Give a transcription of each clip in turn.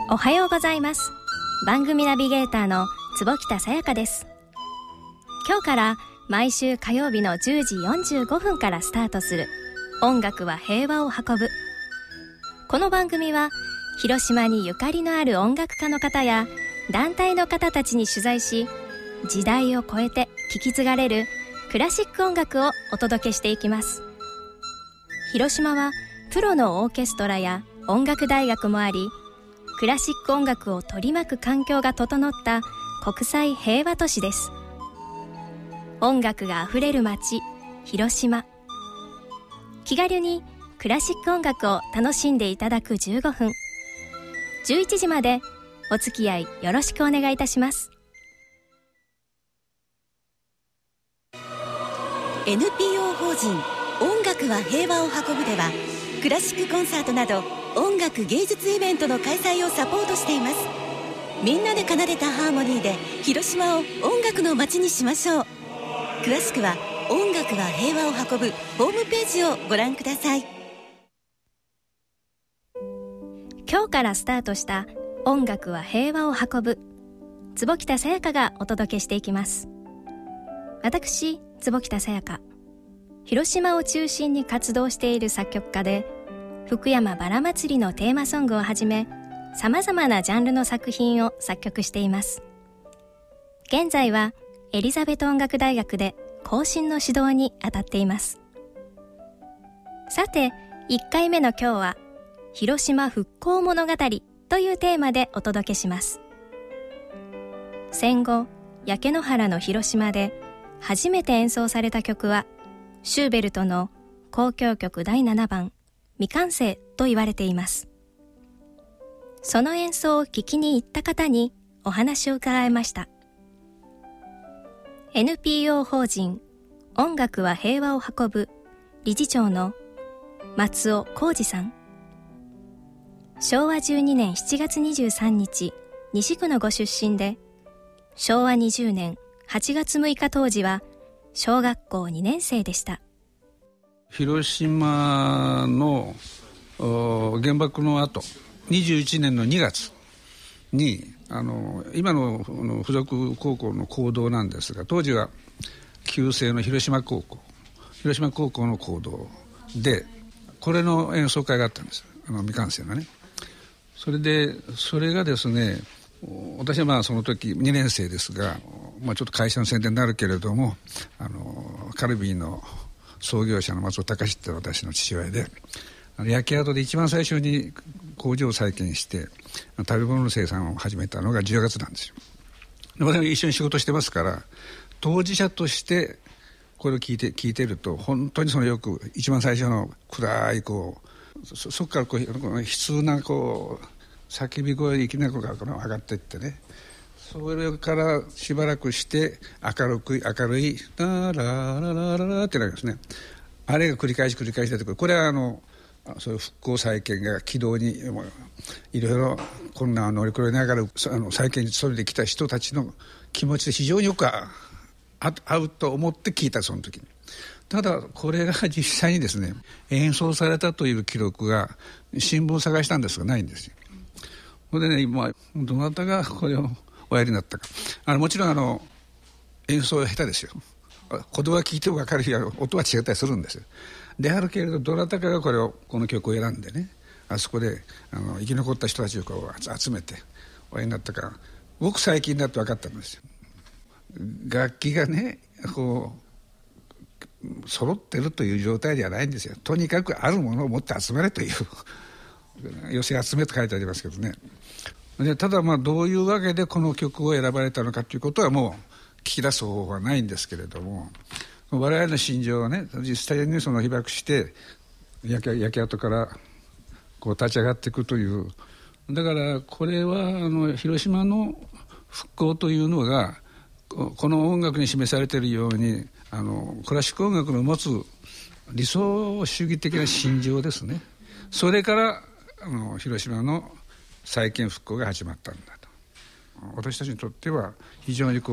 おはようございます。番組ナビゲーターの坪北さやかです。今日から毎週火曜日の10時45分からスタートする音楽は平和を運ぶ。この番組は広島にゆかりのある音楽家の方や団体の方たちに取材し、時代を超えて引き継がれるクラシック音楽をお届けしていきます。広島はプロのオーケストラや音楽大学もあり、クラシック音楽を取り巻く環境が整った国際平和都市です。音楽があふれる街、広島。気軽にクラシック音楽を楽しんでいただく15分。11時までお付き合いよろしくお願いいたします。 NPO 法人音楽は平和を運ぶでは、クラシックコンサートなど音楽芸術イベントの開催をサポートしています。みんなで奏でたハーモニーで広島を音楽の街にしましょう。詳しくは音楽は平和を運ぶホームページをご覧ください。 今日からスタートした音楽は平和を運ぶ、坪北さやかがお届けしていきます。私、坪北さやか、広島を中心に活動している作曲家で、福山バラ祭りのテーマソングをはじめ、様々なジャンルの作品を作曲しています。現在はエリザベト音楽大学で後進の指導に当たっています。さて、1回目の今日は広島復興物語というテーマでお届けします。戦後、焼け野原の広島で初めて演奏された曲はシューベルトの交響曲第7番未完成と言われています。その演奏を聴きに行った方にお話を伺いました。NPO 法人音楽は平和を運ぶ理事長の松尾浩二さん。昭和12年7月23日西区のご出身で、昭和20年8月6日当時は小学校2年生でした。 広島の原爆の後21年の2月に今の附属高校の講堂なんですが、当時は旧制の広島高校の講堂でこれの演奏会があったんです。未完成のね。それがですね、私はまあその時2年生ですが、ちょっと会社の宣伝になるけれども、カルビーの創業者の松尾隆って私の父親で、焼け跡で一番最初に工場を再建して食べ物の生産を始めたのが10月なんですよ。で、私も一緒に仕事してますから、当事者としてこれを聞いてると、本当によく一番最初の暗いそこから悲痛な叫び声でいきなり上がっていってね、それからしばらくして明るいララララララってなるんですね。あれが繰り返し出てくる。これはそういう復興再建が軌道にいろいろ困難を乗り越えながら再建に努めてきた人たちの気持ちで非常によく合うと思って聞いた、その時に。ただこれが実際にですね、演奏されたという記録が新聞を探したんですがないんですよ。それでね、今どなたがこれをおやりになったか。もちろん演奏は下手ですよ。言葉聞いても分かるし、音は違ったりするんですよ。であるけれど、どなたかがこの曲を選んでね、あそこで生き残った人たちを集めておやりになったから、ごく最近になって分かったんですよ。楽器がね揃ってるという状態ではないんですよ。とにかくあるものを持って集めるという寄せ集めと書いてありますけどね。でただどういうわけでこの曲を選ばれたのかということはもう聞き出す方法はないんですけれども、我々の心情はね、実際に被爆して焼け跡から立ち上がっていくという、だからこれは広島の復興というのがこの音楽に示されているようにクラシック音楽の持つ理想主義的な心情ですね。それから広島の再建復興が始まったんだと。私たちにとっては非常に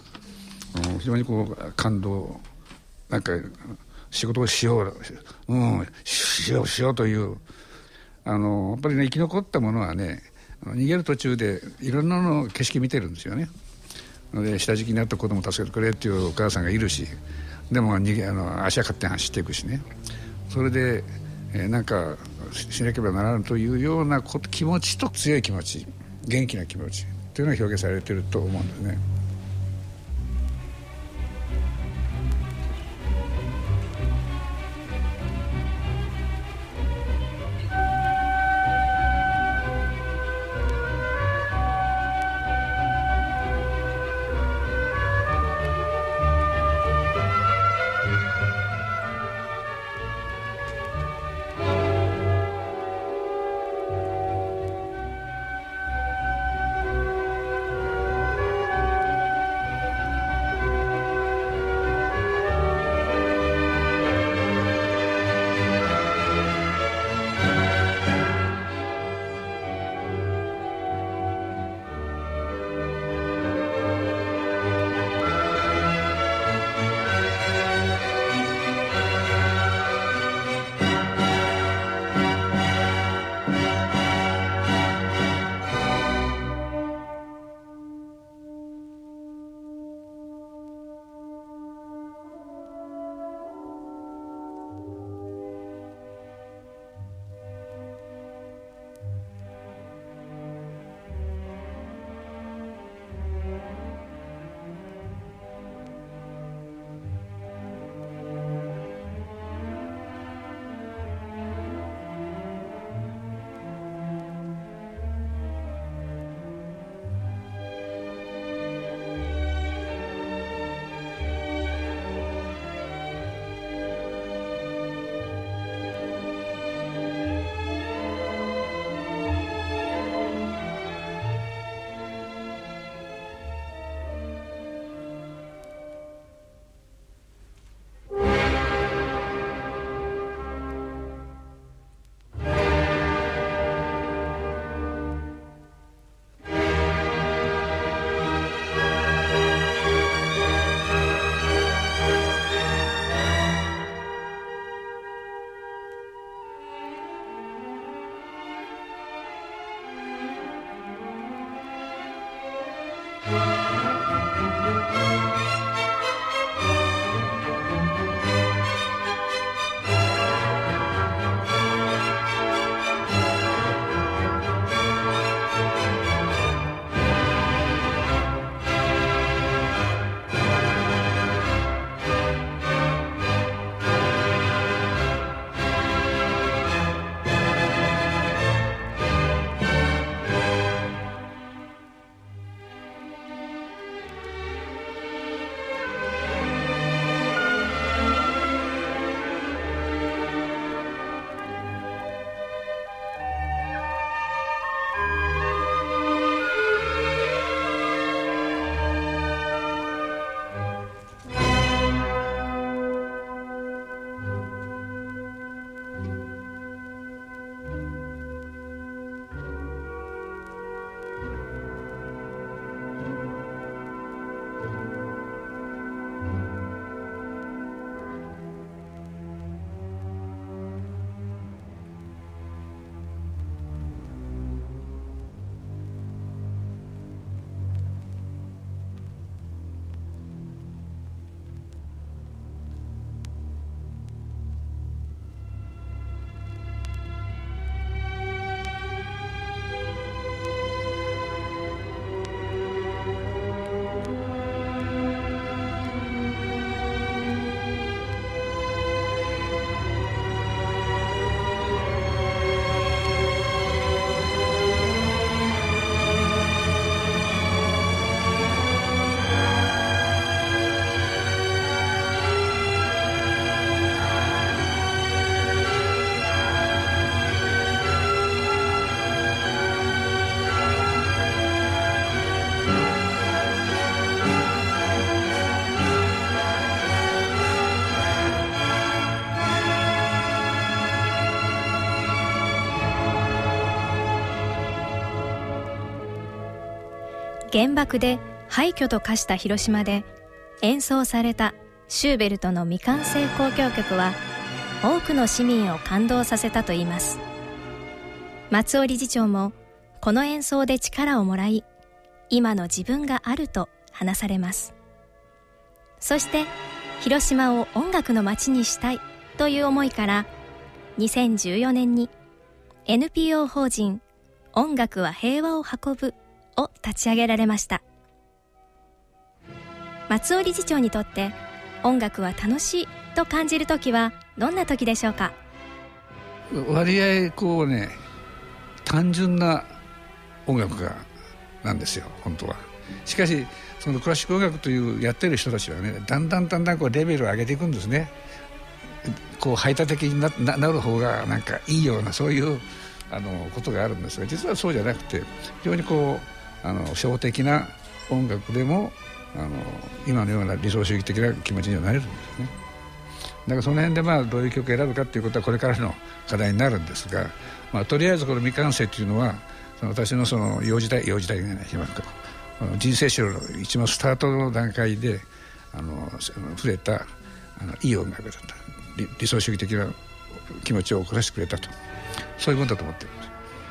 感動、なんか仕事をしようというやっぱりね、生き残ったものはね、 逃げる途中でいろんなの景色見てるんですよね。で下敷きになった子供助けてくれっていうお母さんがいるし、でも足は勝手に走っていくしね。それで、なんかしなければならんというような気持ちと強い気持ち、元気な気持ちというのが表現されていると思うんですね。 原爆で廃墟と化した広島で演奏されたシューベルトの未完成交響曲は多くの市民を感動させたといいます。松尾理事長もこの演奏で力をもらい、今の自分があると話されます。そして広島を音楽の街にしたいという思いから2014年に NPO 法人音楽は平和を運ぶを立ち上げられました。松尾理事長にとって音楽は楽しいと感じるときはどんなときでしょうか？ 割合単純な音楽なんですよ、本当は。しかしそのクラシック音楽というやってる人たちはね、だんだんレベルを上げていくんですね。排他的に なる方がなんかいいような、そういうことがあるんですが、実はそうじゃなくて、非常に小的な音楽でも今のような理想主義的な気持ちにはなれるんですね。だからその辺でどういう曲を選ぶかということはこれからの課題になるんですが、とりあえずこの未完成というのは私の幼児代じゃない人生史の一番スタートの段階で触れたいい音楽だった。理想主義的な気持ちを起こしてくれたと、そういうものだと思っています。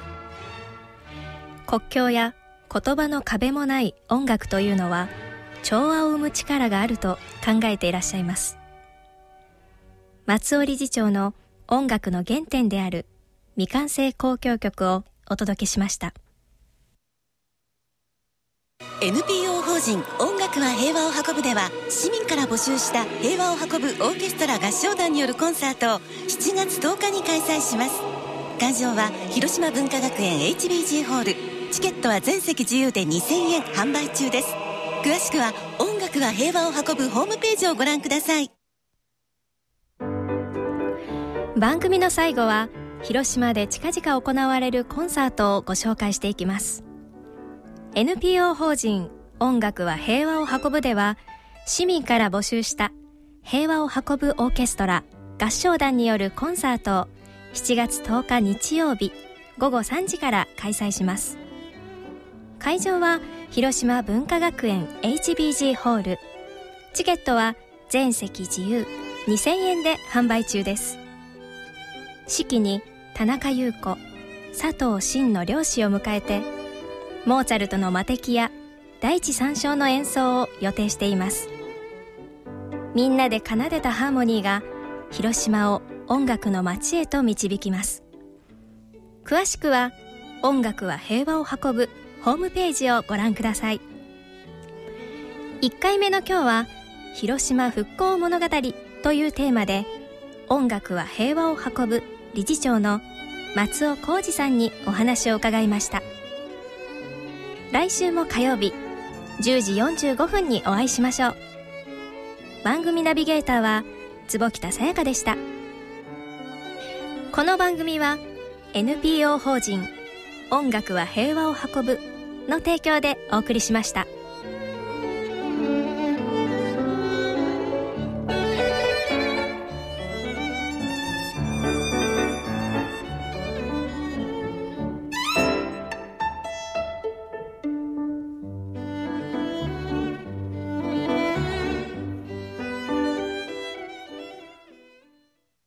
国境や言葉の壁もない音楽というのは調和を生む力があると考えていらっしゃいます。松尾理事長の音楽の原点である未完成交響曲をお届けしました。 NPO 法人音楽は平和を運ぶでは、市民から募集した平和を運ぶオーケストラ合唱団によるコンサートを7月10日に開催します。会場は広島文化学園 HBG ホール。チケットは全席自由で2000円販売中です。詳しくは音楽は平和を運ぶホームページをご覧ください。 番組の最後は広島で近々行われるコンサートをご紹介していきます。 NPO 法人音楽は平和を運ぶでは、市民から募集した平和を運ぶオーケストラ合唱団によるコンサートを7月10日日曜日午後3時から開催します。会場は広島文化学園 HBG ホール。チケットは全席自由2000円で販売中です。式に田中優子、佐藤真の両氏を迎えて、モーツァルトの魔笛や第一三章の演奏を予定しています。みんなで奏でたハーモニーが広島を音楽の街へと導きます。詳しくは音楽は平和を運ぶホームページをご覧ください。1回目の今日は広島復興物語というテーマで、音楽は平和を運ぶ理事長の松尾浩二さんにお話を伺いました。来週も火曜日10時45分にお会いしましょう。番組ナビゲーターは坪北さやかでした。この番組は NPO 法人音楽は平和を運ぶの提供でお送りしました。